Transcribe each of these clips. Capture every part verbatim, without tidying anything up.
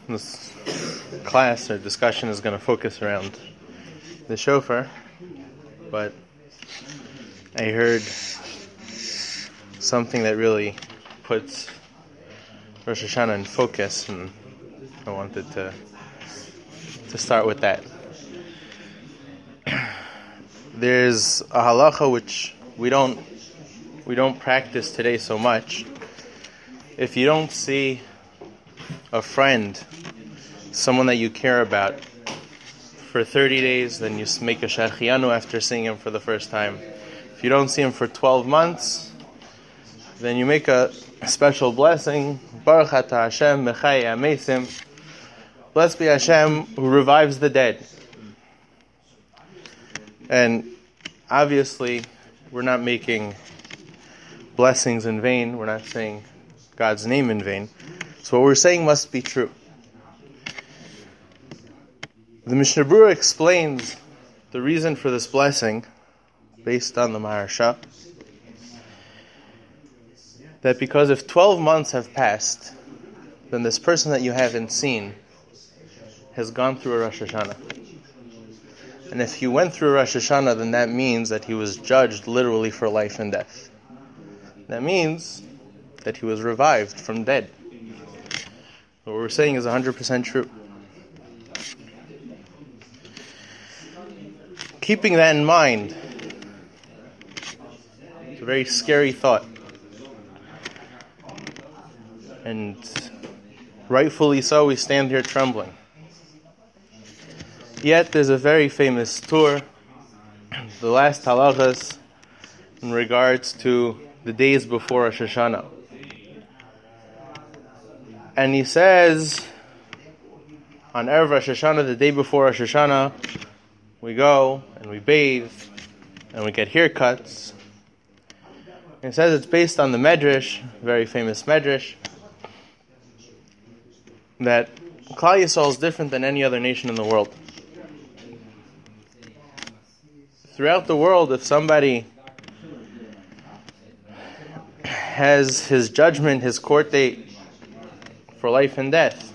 this class or discussion is going to focus around the shofar, but I heard something that really puts Rosh Hashanah in focus, and I wanted to to start with that. There's a halacha which we don't we don't practice today so much. If you don't see a friend, someone that you care about, for thirty days, then you make a shehecheyanu after seeing him for the first time. If you don't see him for twelve months, then you make a special blessing. Baruch atah Hashem mechayei hamesim. Blessed be Hashem who revives the dead. And obviously, we're not making blessings in vain. We're not saying God's name in vain. So what we're saying must be true. The Mishnah Berurah explains the reason for this blessing, based on the Maharsha, that because if twelve months have passed, then this person that you haven't seen has gone through a Rosh Hashanah. And if he went through a Rosh Hashanah, then that means that he was judged literally for life and death. That means that he was revived from dead. What we're saying is one hundred percent true. Keeping that in mind, it's a very scary thought. And rightfully so, we stand here trembling. Yet there's a very famous tour, the last halachas, in regards to the days before Rosh Hashanah. And he says, on Erev Rosh Hashanah, the day before Rosh Hashanah, we go and we bathe and we get haircuts. And he says it's based on the Medrash, very famous Medrash, that Klal Yisrael is different than any other nation in the world. Throughout the world, if somebody has his judgment, his court date for life and death,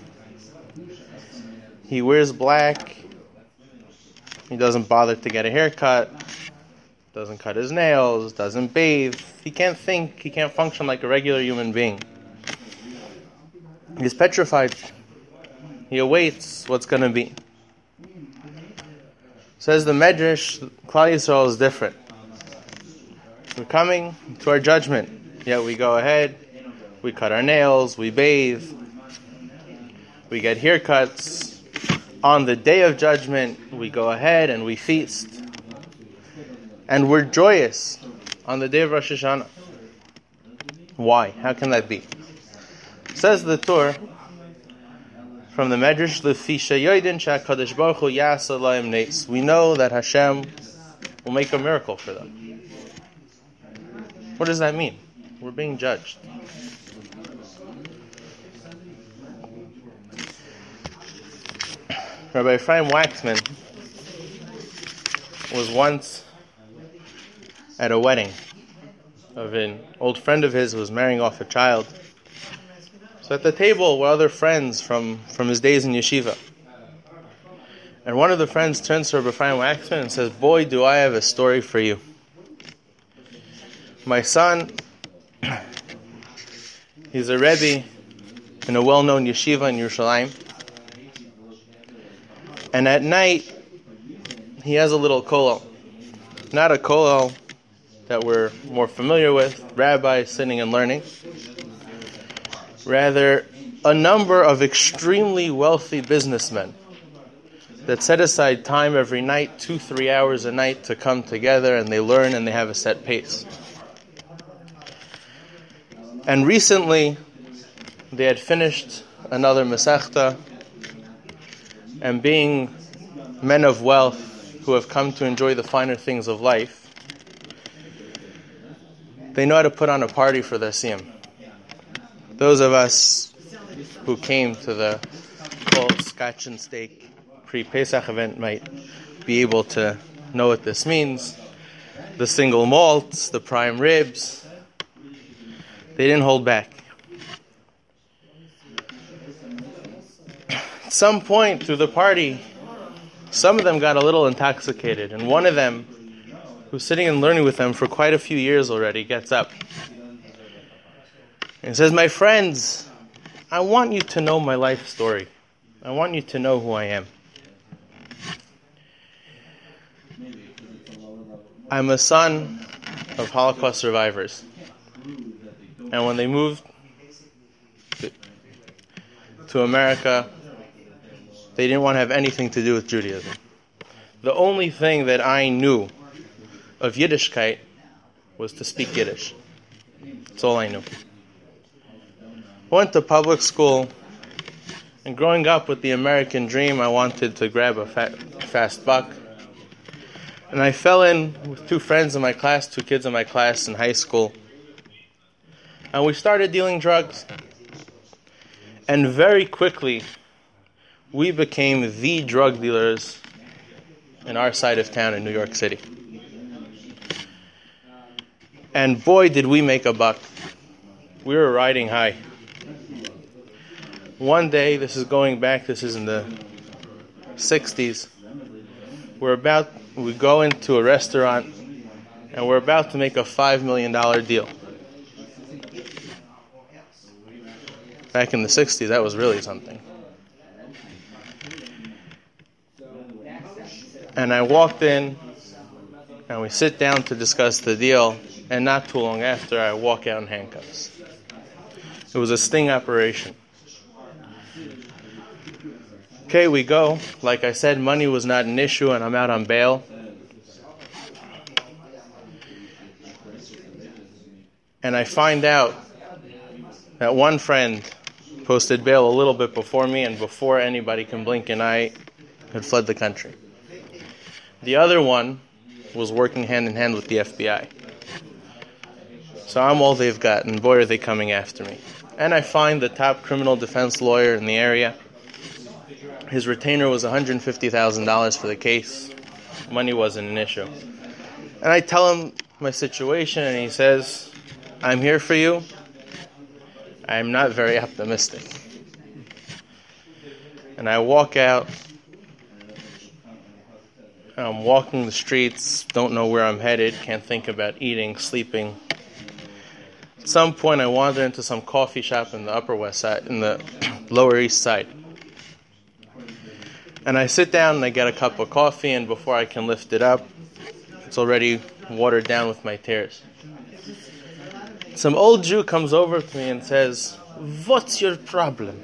he wears black, he doesn't bother to get a haircut, doesn't cut his nails, doesn't bathe, he can't think, he can't function like a regular human being. He's petrified. He awaits what's going to be. Says the Medrash, Klal Yisrael is different. We're coming to our judgment, yet we go ahead, we cut our nails, we bathe, we get haircuts. On the day of judgment, we go ahead and we feast. And we're joyous on the day of Rosh Hashanah. Why? How can that be? Says the Torah from the Medrash, Lefi sheyoidin sheHakadosh Baruch Hu ya'asa lahem nes. We know that Hashem will make a miracle for them. What does that mean? We're being judged. Rabbi Ephraim Waxman was once at a wedding of an old friend of his who was marrying off a child. So at the table were other friends from, from his days in yeshiva. And one of the friends turns to Rabbi Ephraim Waxman and says, "Boy, do I have a story for you. My son, he's a Rebbe in a well-known yeshiva in Yerushalayim. And at night, he has a little kollel. Not a kollel that we're more familiar with, rabbis sitting and learning. Rather, a number of extremely wealthy businessmen that set aside time every night, two, three hours a night, to come together and they learn and they have a set pace. And recently, they had finished another Masechta, and being men of wealth who have come to enjoy the finer things of life, they know how to put on a party for their siyum. Those of us who came to the full Scotch and Steak pre-Pesach event might be able to know what this means. The single malts, the prime ribs, they didn't hold back. At some point through the party, some of them got a little intoxicated, and one of them, who's sitting and learning with them for quite a few years already, gets up and says, "My friends, I want you to know my life story. I want you to know who I am. I'm a son of Holocaust survivors. And when they moved to America, they didn't want to have anything to do with Judaism. The only thing that I knew of Yiddishkeit was to speak Yiddish. That's all I knew. Went to public school, and growing up with the American dream, I wanted to grab a fat, fast buck. And I fell in with two friends in my class, two kids in my class in high school. And we started dealing drugs. And very quickly, we became the drug dealers in our side of town in New York City. And boy, did we make a buck. We were riding high. One day, this is going back, this is in the sixties, we're about, we go into a restaurant, and we're about to make a five million dollars deal. Back in the sixties, that was really something. And I walked in, and we sit down to discuss the deal, and not too long after, I walk out in handcuffs. It was a sting operation. Okay, we go. Like I said, money was not an issue, and I'm out on bail. And I find out that one friend posted bail a little bit before me, and before anybody can blink an eye, had fled the country. The other one was working hand in hand with the F B I. So I'm all they've got, and boy, are they coming after me. And I find the top criminal defense lawyer in the area. His retainer was one hundred fifty thousand dollars for the case. Money wasn't an issue. And I tell him my situation, and he says, "I'm here for you." I'm not very optimistic. And I walk out. I'm walking the streets, don't know where I'm headed, can't think about eating, sleeping. At some point, I wander into some coffee shop in the Upper West Side, in the Lower East Side. And I sit down and I get a cup of coffee, and before I can lift it up, it's already watered down with my tears. Some old Jew comes over to me and says, "What's your problem?"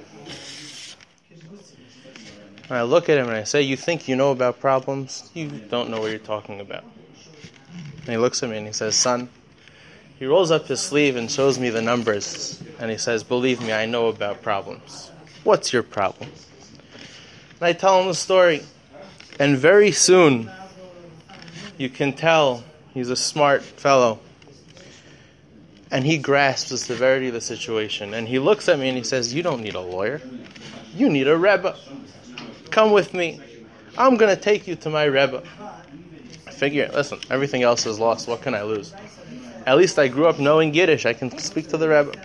And I look at him and I say, "You think you know about problems? You don't know what you're talking about." And he looks at me and he says, "Son," he rolls up his sleeve and shows me the numbers. And he says, "Believe me, I know about problems. What's your problem?" And I tell him the story. And very soon, you can tell he's a smart fellow. And he grasps the severity of the situation. And he looks at me and he says, "You don't need a lawyer. You need a Rebbe. Come with me. I'm going to take you to my Rebbe." I figure, listen, everything else is lost. What can I lose? At least I grew up knowing Yiddish. I can speak to the Rebbe.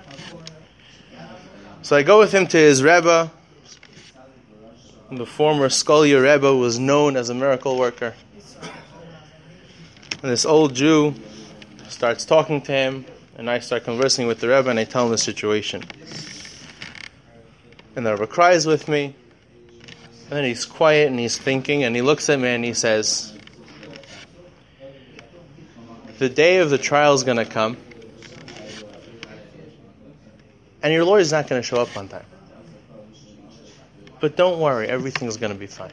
So I go with him to his Rebbe. The former Skolia Rebbe was known as a miracle worker. And this old Jew starts talking to him, and I start conversing with the Rebbe, and I tell him the situation. And the Rebbe cries with me. And then he's quiet and he's thinking, and he looks at me and he says, "The day of the trial is going to come, and your lawyer's not going to show up on time. But don't worry, everything's going to be fine."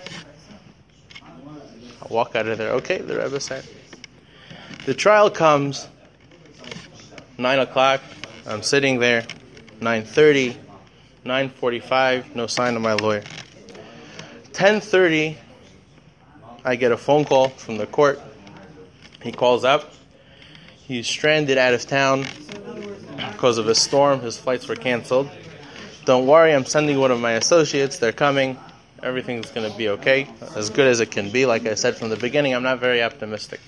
I walk out of there. Okay, the Rebbe said. The trial comes, nine o'clock, I'm sitting there, nine thirty, nine forty-five, no sign of my lawyer. ten thirty, I get a phone call from the court. He calls up. He's stranded out of town because of a storm. His flights were canceled. "Don't worry, I'm sending one of my associates. They're coming. Everything's going to be okay." As good as it can be. Like I said from the beginning, I'm not very optimistic.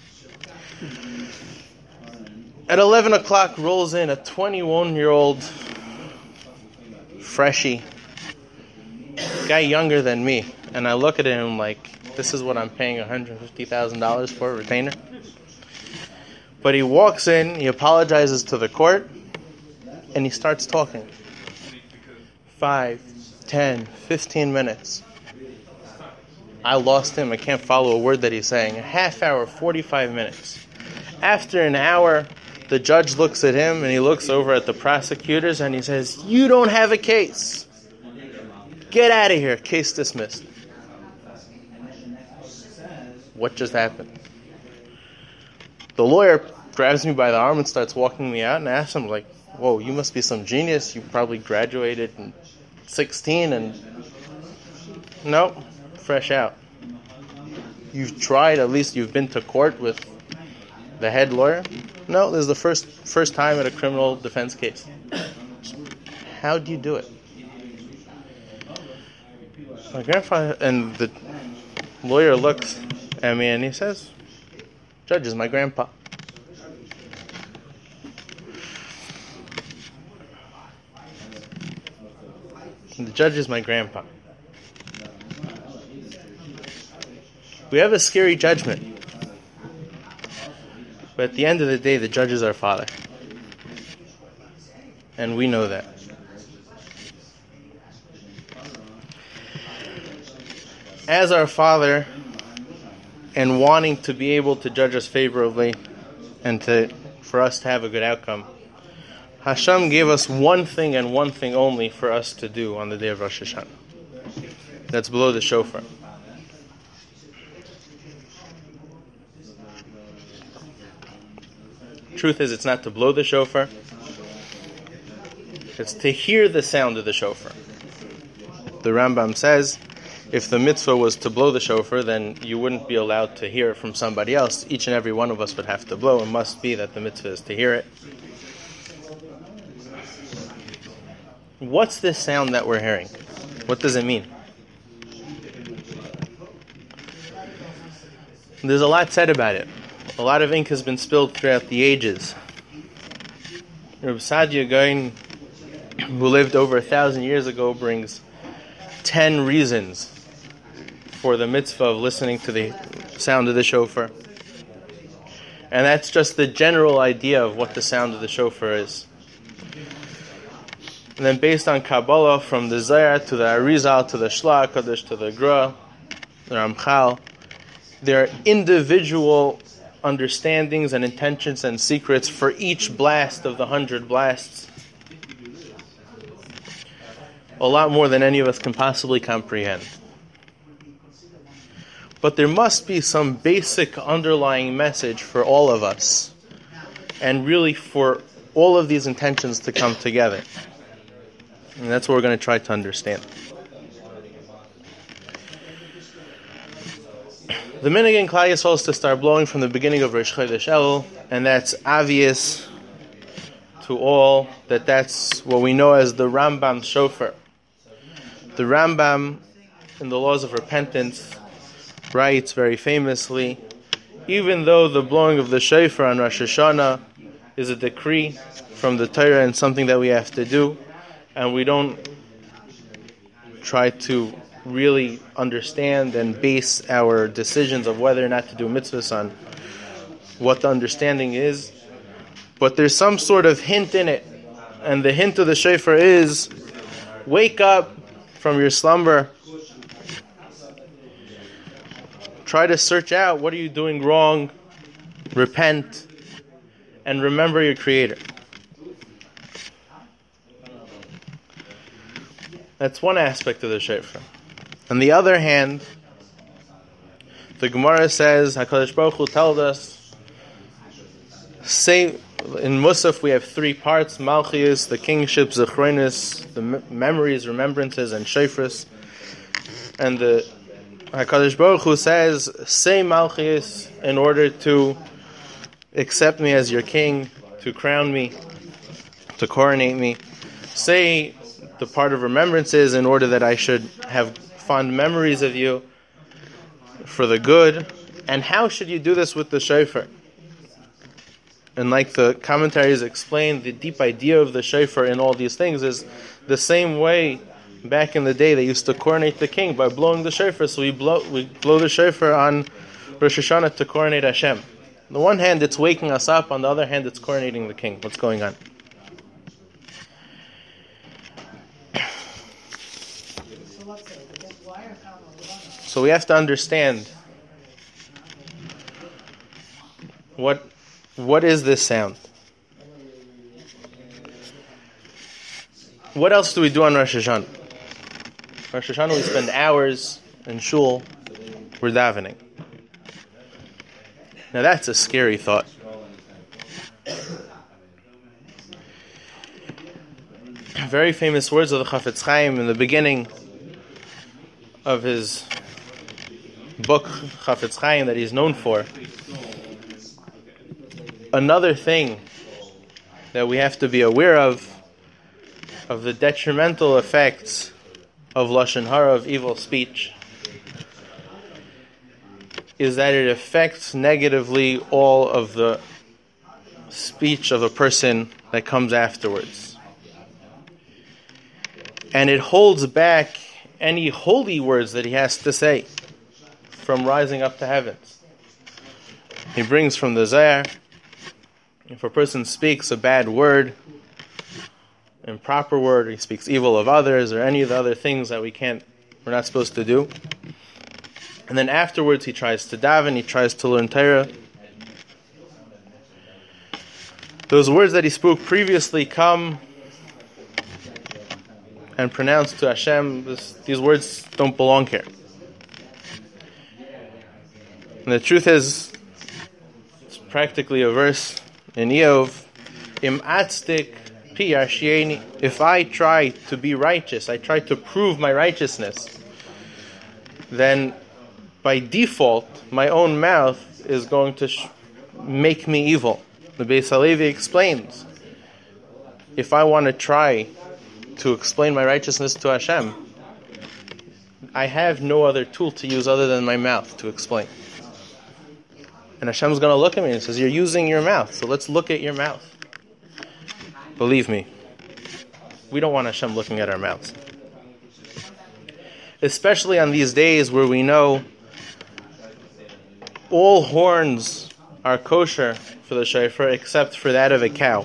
At eleven o'clock rolls in a twenty-one-year-old freshie guy younger than me, and I look at him like, this is what I'm paying one hundred fifty thousand dollars for, a retainer? But he walks in, he apologizes to the court, and he starts talking. Five, ten, fifteen minutes. I lost him. I can't follow a word that he's saying. A half hour, forty-five minutes. After an hour, the judge looks at him and he looks over at the prosecutors and he says, "You don't have a case. Get out of here. Case dismissed." What just happened? The lawyer grabs me by the arm and starts walking me out, and I ask him, like, "Whoa, you must be some genius. You probably graduated in sixteen and..." Nope, fresh out. You've tried, at least you've been to court with the head lawyer? No, this is the first first time at a criminal defense case. How do you do it? My grandfather, and the lawyer looks at me and he says, "Judge is my grandpa." And the judge is my grandpa. We have a scary judgment. But at the end of the day, the judge is our father. And we know that. As our father, and wanting to be able to judge us favorably and to for us to have a good outcome, Hashem gave us one thing and one thing only for us to do on the day of Rosh Hashanah. That's blow the shofar. Truth is, it's not to blow the shofar. It's to hear the sound of the shofar. The Rambam says, if the mitzvah was to blow the shofar, then you wouldn't be allowed to hear it from somebody else. Each and every one of us would have to blow. It must be that the mitzvah is to hear it. What's this sound that we're hearing? What does it mean? There's a lot said about it. A lot of ink has been spilled throughout the ages. Reb Sadia Gaon, who lived over a thousand years ago, brings ten reasons for the mitzvah of listening to the sound of the shofar. And that's just the general idea of what the sound of the shofar is. And then based on Kabbalah, from the Zohar to the Arizal to the Shla HaKadosh to the Gra, the Ramchal, there are individual understandings and intentions and secrets for each blast of the hundred blasts. A lot more than any of us can possibly comprehend. But there must be some basic underlying message for all of us, and really for all of these intentions to come together. And that's what we're going to try to understand. The minhag in Klal Yisrael is to start blowing from the beginning of Rosh Chodesh Elul, and that's obvious to all that that's what we know as the Rambam shofar. The Rambam, in the Laws of Repentance, writes very famously, even though the blowing of the shofar on Rosh Hashanah is a decree from the Torah and something that we have to do, and we don't try to really understand and base our decisions of whether or not to do mitzvahs on what the understanding is, but there's some sort of hint in it, and the hint of the shofar is, wake up from your slumber, try to search out what are you doing wrong, repent, and remember your Creator. That's one aspect of the shofar. On the other hand, the Gemara says, HaKadosh Baruch Hu told us, say, in Musaf we have three parts, Malchus, the kingship, Zechronis, the me- memories, remembrances, and Shofros. And the HaKadosh Baruch Hu says, say Malchus in order to accept me as your king, to crown me, to coronate me. Say the part of remembrances in order that I should have fond memories of you for the good. And how should you do this with the shofar? And like the commentaries explain, the deep idea of the shofar in all these things is the same way back in the day, they used to coronate the king by blowing the shofar. So we blow we blow the shofar on Rosh Hashanah to coronate Hashem. On the one hand, it's waking us up. On the other hand, it's coronating the king. What's going on? So we have to understand what what is this sound? What else do we do on Rosh Hashanah? Rosh Hashanah we spend hours in shul, we're davening. Now that's a scary thought. Very famous words of the Chafetz Chaim in the beginning of his book Chafetz Chaim that he's known for. Another thing that we have to be aware of, of the detrimental effects of Lashon Hara, of evil speech, is that it affects negatively all of the speech of a person that comes afterwards. And it holds back any holy words that he has to say from rising up to heavens. He brings from the Zohar, if a person speaks a bad word, improper word, he speaks evil of others, or any of the other things that we can't, we're not supposed to do, and then afterwards he tries to daven, he tries to learn Torah, those words that he spoke previously come and pronounce to Hashem, this, these words don't belong here. And the truth is, it's practically a verse in Eov, Im atzdik pi yarshieni. If I try to be righteous, I try to prove my righteousness, then by default, my own mouth is going to sh- make me evil. The Beis Halevi explains, if I want to try to explain my righteousness to Hashem, I have no other tool to use other than my mouth to explain. And Hashem's going to look at me and says, you're using your mouth, so let's look at your mouth. Believe me, we don't want Hashem looking at our mouths. Especially on these days where we know all horns are kosher for the shofar except for that of a cow.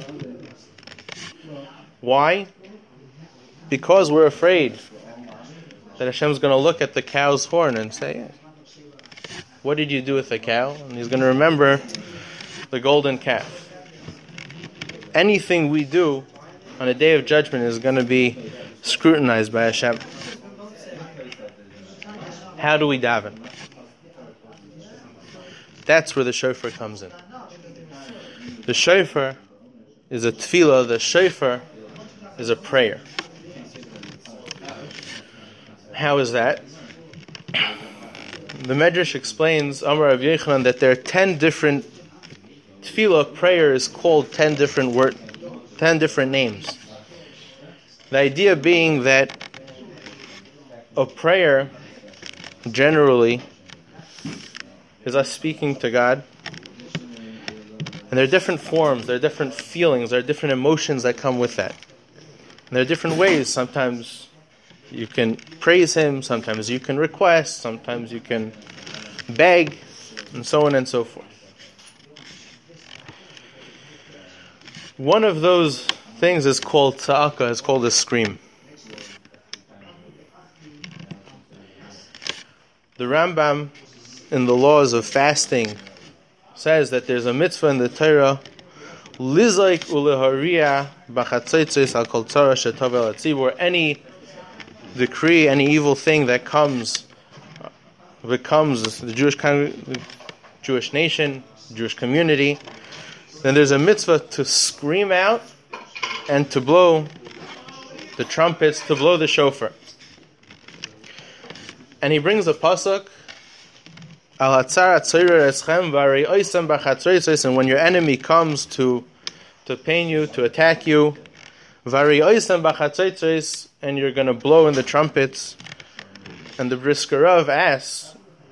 Why? Because we're afraid that Hashem's going to look at the cow's horn and say, what did you do with the cow? And he's going to remember the golden calf. Anything we do on a day of judgment is going to be scrutinized by Hashem. How do we daven? That's where the shofar comes in. The shofar is a tefillah, the shofar is a prayer. How is that? The Medrash explains, Amar Rav Yochanan, that there are ten different tefillah prayers called ten different word, ten different names. The idea being that a prayer generally is us speaking to God, and there are different forms, there are different feelings, there are different emotions that come with that. And there are different ways. Sometimes you can praise Him, sometimes you can request, sometimes you can beg, and so on and so forth. One of those things is called tza'aka, is called a scream. The Rambam, in the laws of fasting, says that there's a mitzvah in the Torah, lizaik uleharia b'chatzitzis al kol tzara shetavel hatzibur. Any decree, any evil thing that comes, becomes the Jewish con- Jewish nation, Jewish community, then there's a mitzvah to scream out and to blow the trumpets, to blow the shofar. And he brings a pasuk, Al hatzar atzoyer eschem v'arei oisem b'chatzreisos, and when your enemy comes to to pain you, to attack you, v'arei oisem b'chatzreisos, and you're going to blow in the trumpets. And the Brisker Rav asks,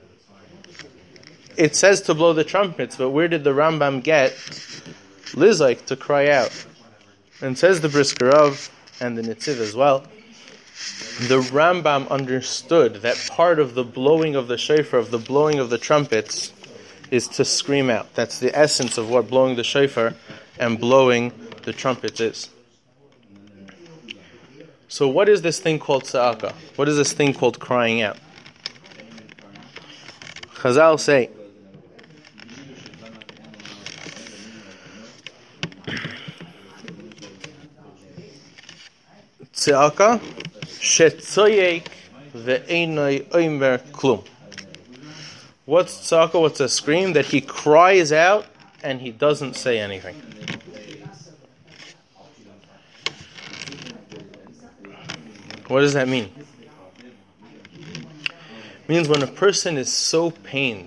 it says to blow the trumpets, but where did the Rambam get lizaik, to cry out? And says the Brisker Rav, and the Nitziv as well, The Rambam understood that part of the blowing of the shofar, of the blowing of the trumpets, is to scream out. That's the essence of what blowing the shofar and blowing the trumpets is. So what is this thing called tza'aka? What is this thing called crying out? Chazal say, tza'aka shetzoyek ve'einoi oimer klum. What's tza'aka? What's a scream? That he cries out and he doesn't say anything. What does that mean? It means when a person is so pained,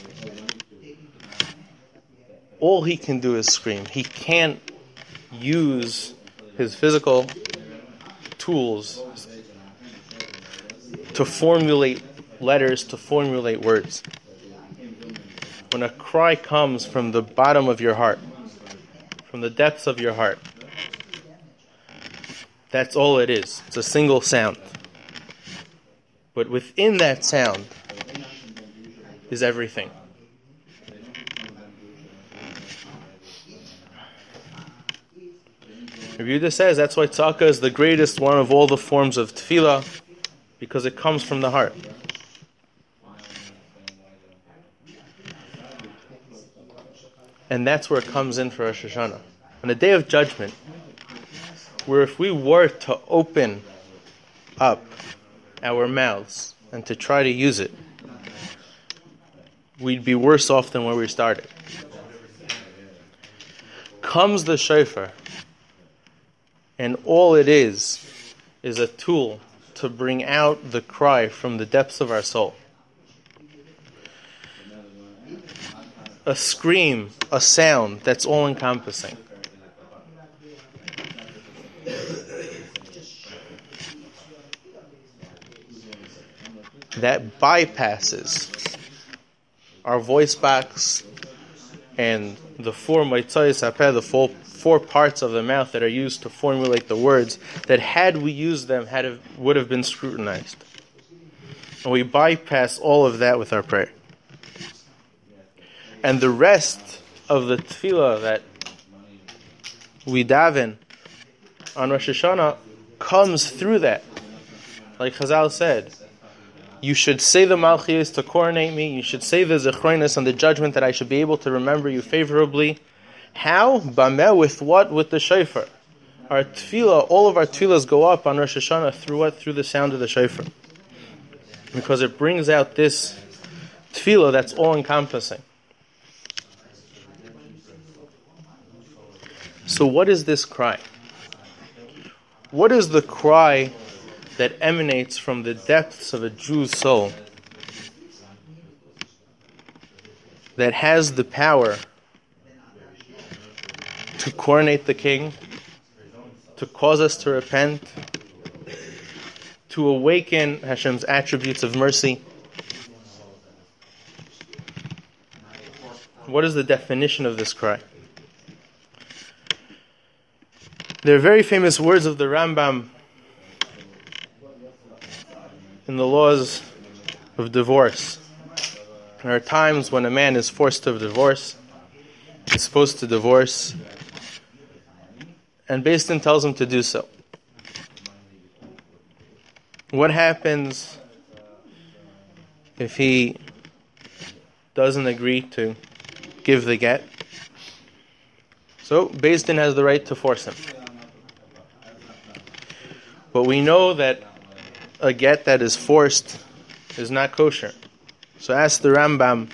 all he can do is scream. He can't use his physical tools to formulate letters, to formulate words. When a cry comes from the bottom of your heart, from the depths of your heart, that's all it is. It's a single sound. But within that sound is everything. Rabbi Yehuda says that's why tza'aka is the greatest one of all the forms of tefillah, because it comes from the heart. And that's where it comes in for Rosh Hashanah. On the Day of Judgment, where if we were to open up our mouths and to try to use it, we'd be worse off than where we started. Comes the shofar, and all it is is a tool to bring out the cry from the depths of our soul. A scream, a sound that's all-encompassing. That bypasses our voice box and the four maitzayis hapeh, the four, four parts of the mouth that are used to formulate the words, that had we used them, had have, would have been scrutinized. And we bypass all of that with our prayer. And the rest of the tefillah that we daven on Rosh Hashanah comes through that. Like Chazal said, you should say the Malchiyos to coronate me. You should say the Zechroinus and the judgment that I should be able to remember you favorably. How? Bameh, with what? With the shofar. Our tefillah, all of our tefillahs go up on Rosh Hashanah through what? Through the sound of the shofar. Because it brings out this tefillah that's all-encompassing. So what is this cry? What is the cry that emanates from the depths of a Jew's soul that has the power to coronate the king, to cause us to repent, to awaken Hashem's attributes of mercy? What is the definition of this cry? There are very famous words of the Rambam in the laws of divorce. There are times when a man is forced to divorce, he's supposed to divorce, and Beis Din tells him to do so. What happens if he doesn't agree to give the get? So Beis Din has the right to force him. But we know that a get that is forced is not kosher. So ask the Rambam,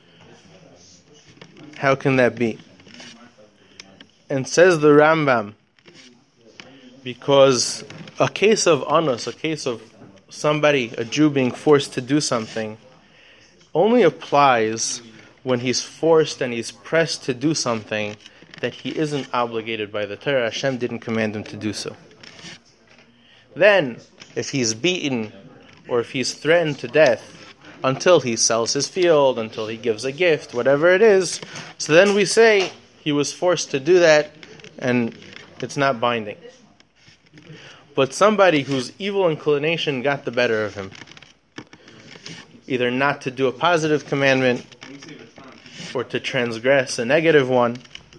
how can that be? And says the Rambam, because a case of anus, a case of somebody, a Jew being forced to do something, only applies when he's forced and he's pressed to do something that he isn't obligated by the Torah. Hashem didn't command him to do so. Then, if he's beaten or if he's threatened to death until he sells his field, until he gives a gift, whatever it is, so then we say he was forced to do that and it's not binding. But somebody whose evil inclination got the better of him, either not to do a positive commandment or to transgress a negative one,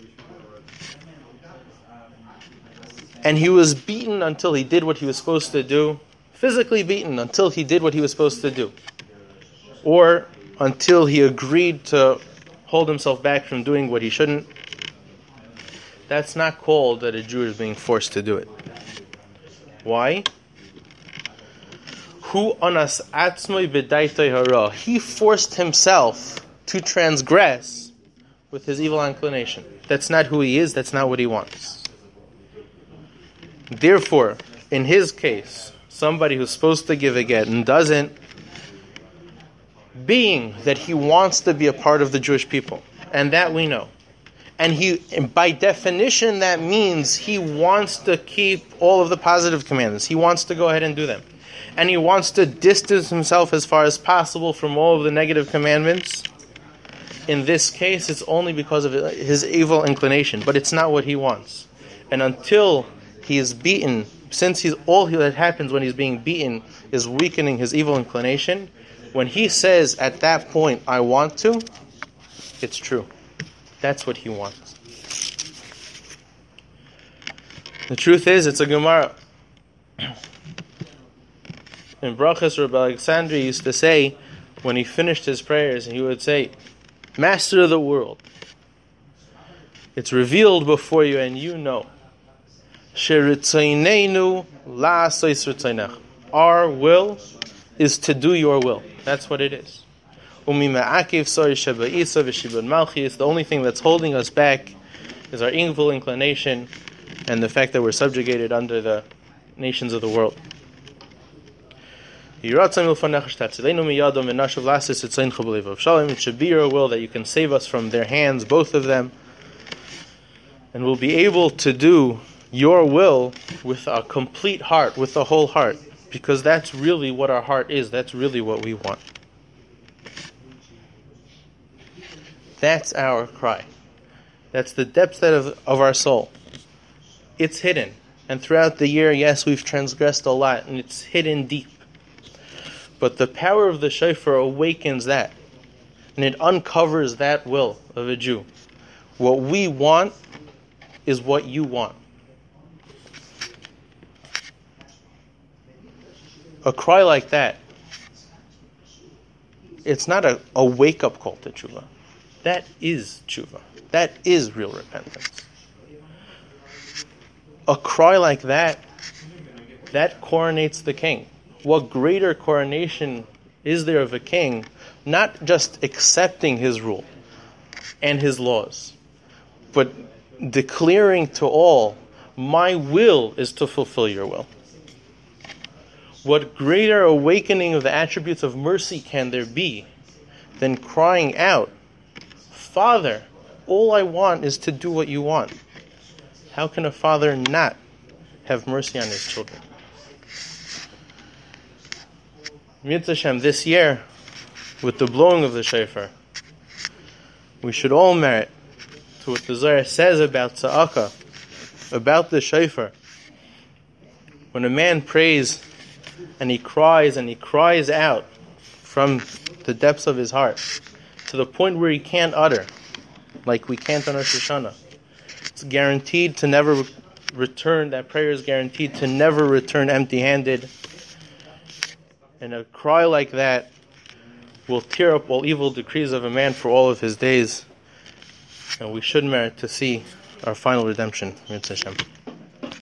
and he was beaten until he did what he was supposed to do, physically beaten until he did what he was supposed to do, or until he agreed to hold himself back from doing what he shouldn't, that's not called that a Jew is being forced to do it. Why? Hu anas atzmoi b'daitoi hara. He forced himself to transgress with his evil inclination. That's not who he is, that's not what he wants. Therefore, in his case, somebody who's supposed to give a get and doesn't, being that he wants to be a part of the Jewish people, and that we know, and he, and by definition, that means he wants to keep all of the positive commandments. He wants to go ahead and do them. And he wants to distance himself as far as possible from all of the negative commandments. In this case, it's only because of his evil inclination, but it's not what he wants. And until he is beaten, since he's all that happens when he's being beaten is weakening his evil inclination, when he says at that point, I want to, it's true. That's what he wants. The truth is, it's a Gemara. In Brachas, Rabbi Alexandria used to say, when he finished his prayers, he would say, Master of the world, it's revealed before you and you know. Our will is to do your will. That's what it is. The only thing that's holding us back is our evil inclination and the fact that we're subjugated under the nations of the world. It should be your will that you can save us from their hands, both of them, and we'll be able to do your will with a complete heart, with a whole heart, because that's really what our heart is. That's really what we want. That's our cry. That's the depth of, of our soul. It's hidden. And throughout the year, yes, we've transgressed a lot, and it's hidden deep. But the power of the shofar awakens that. And it uncovers that will of a Jew. What we want is what you want. A cry like that, it's not a, a wake-up call to tshuva. That is tshuva. That is real repentance. A cry like that, that coronates the king. What greater coronation is there of a king, not just accepting his rule and his laws, but declaring to all, my will is to fulfill your will. What greater awakening of the attributes of mercy can there be than crying out, Father, all I want is to do what you want. How can a father not have mercy on his children? Mitzvah Hashem, this year, with the blowing of the shofar, we should all merit to what the Zohar says about tzedakah, about the shofar. When a man prays and he cries and he cries out from the depths of his heart to the point where he can't utter, like we can't on Rosh Hashanah, it's guaranteed to never return, that prayer is guaranteed to never return empty-handed. And a cry like that will tear up all evil decrees of a man for all of his days. And we should merit to see our final redemption. Mitzvah Hashem.